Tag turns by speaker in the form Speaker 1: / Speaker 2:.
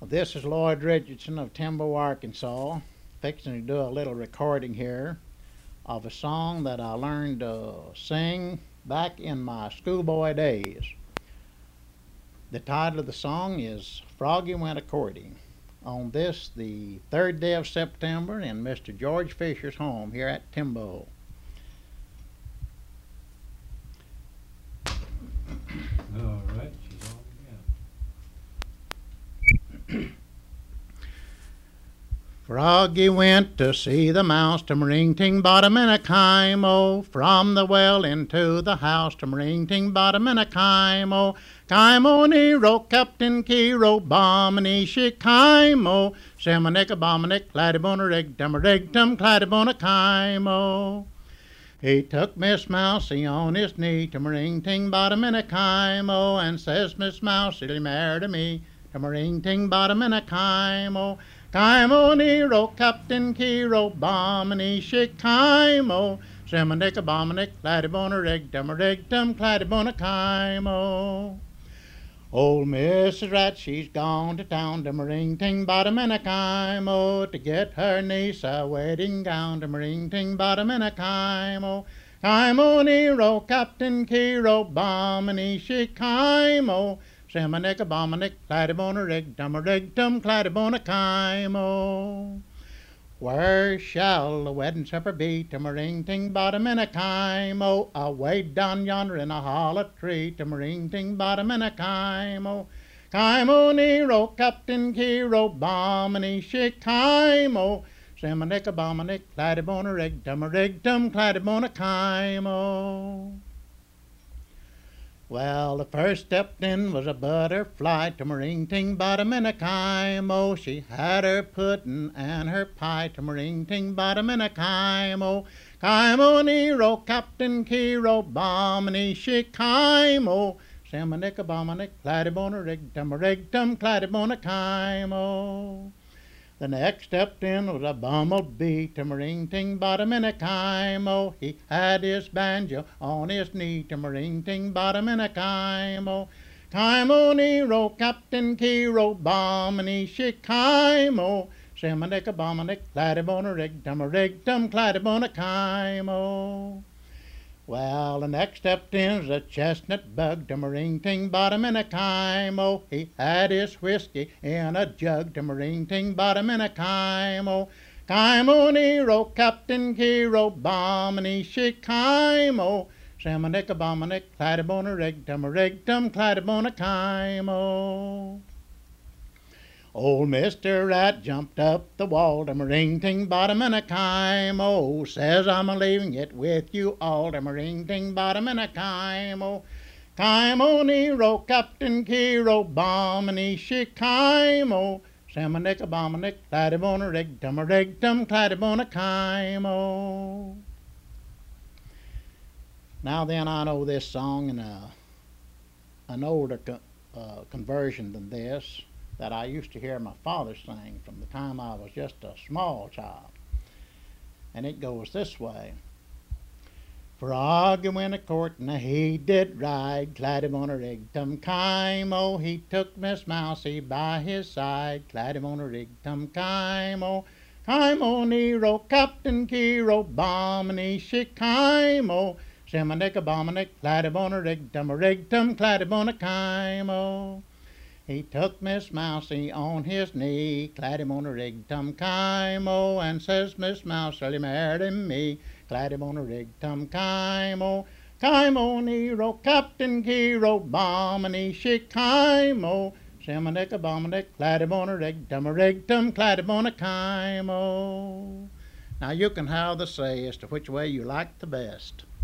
Speaker 1: This is Lloyd Richardson of Timbo, Arkansas, fixing to do a little recording here of a song that I learned to sing back in my schoolboy days. The title of the song is Froggy Went A-Courting. On this, the 3rd day of September, in Mr. George Fisher's home here at Timbo.
Speaker 2: All right, she's on again.
Speaker 1: Froggy went to see the mouse, tum-ring-ting, bottom in a kimo. From the well into the house, tum-ring-ting, bottom in a kimo. Kimo Nero, Captain Kiro, bombini shikimo. Samanica bominic, claddibona rig, tum claddibona kimo. He took Miss Mousie on his knee, tum-ring-ting, bottom in a kimo, and says, Miss Mousie, marry me, tum-ring-ting, bottom in a kimo. Kimo Nero, Captain Kiro, bombini shikimo. Samanica bominic, claddibona rig, tum claddibona kimo. Old Mrs. Rat, she's gone to town, tum-ring-ting, bottom in a kimo, to get her niece a wedding gown, tum-ring-ting, bottom in a kimo. Kimo Nero, Captain Kiro, bombini shikimo. Samanica bominic, claddibona rig, tum claddibona kimo. Where shall the wedding supper be? Tum-ring-ting, bottom in a kimo. Away down yonder in a hollow tree, tum-ring-ting, bottom in a kimo. Kimo Nero, Captain Kiro, bombini shikimo. Samanica bominic, claddibona rig, tum claddibona kimo. Well, the first stepped in was a butterfly, tum-ring-ting, bottom in a kimo. She had her pudding and her pie, tum-ring-ting, bottom in a kimo. Kimo Nero, Captain Kiro, bombini shikimo. Samanica bominic, claddibona rig, tum claddibona kimo. The next stepped in was a bumblebee, tum-ring-ting, bottom in a kimo. He had his banjo on his knee, tum-ring-ting, bottom in a kimo. Kimo Nero, Captain Kiro, bombini shikimo. Samanica bominic, claddibona rig, tum claddibona kimo. Well, the next stepped in was a chestnut bug, tum-ring-ting, bottom in a kimo. He had his whiskey in a jug, tum-ring-ting, bottom in a kimo. Kimo Nero, Captain Kiro, bombini shikimo. Samanica bominic, claddibona rig, tum claddibona kimo. Old Mr. Rat jumped up the wall, tum-ring-ting, bottom in a kimo. Says I'm a-leaving it with you all, tum-ring-ting, bottom in a kimo. Kimo Nero, Captain Kiro, bombini shikimo. Samanica bominic, claddibona rig, tum claddibona kimo. Now then, I know this song in an older conversion than this, that I used to hear my father sing from the time I was just a small child. And it goes this way. Froggy went a-courting, he did ride, claddibona rig, tum kimo. He took Miss Mousie by his side, claddibona rig, tum kimo. Kimo Nero, Captain Kiro, bombini shikimo. Samanica bominic, claddibona rig, tum claddibona kimo. He took Miss Mousie on his knee, claddibona rig, tum kimo, and says, Miss Mousie, marry me, claddibona rig, tum kimo. Kimo Nero, Captain Kiro, bombini shikimo. Samanica bominic, claddibona rig, tum claddibona kimo. Now you can have the say as to which way you like the best.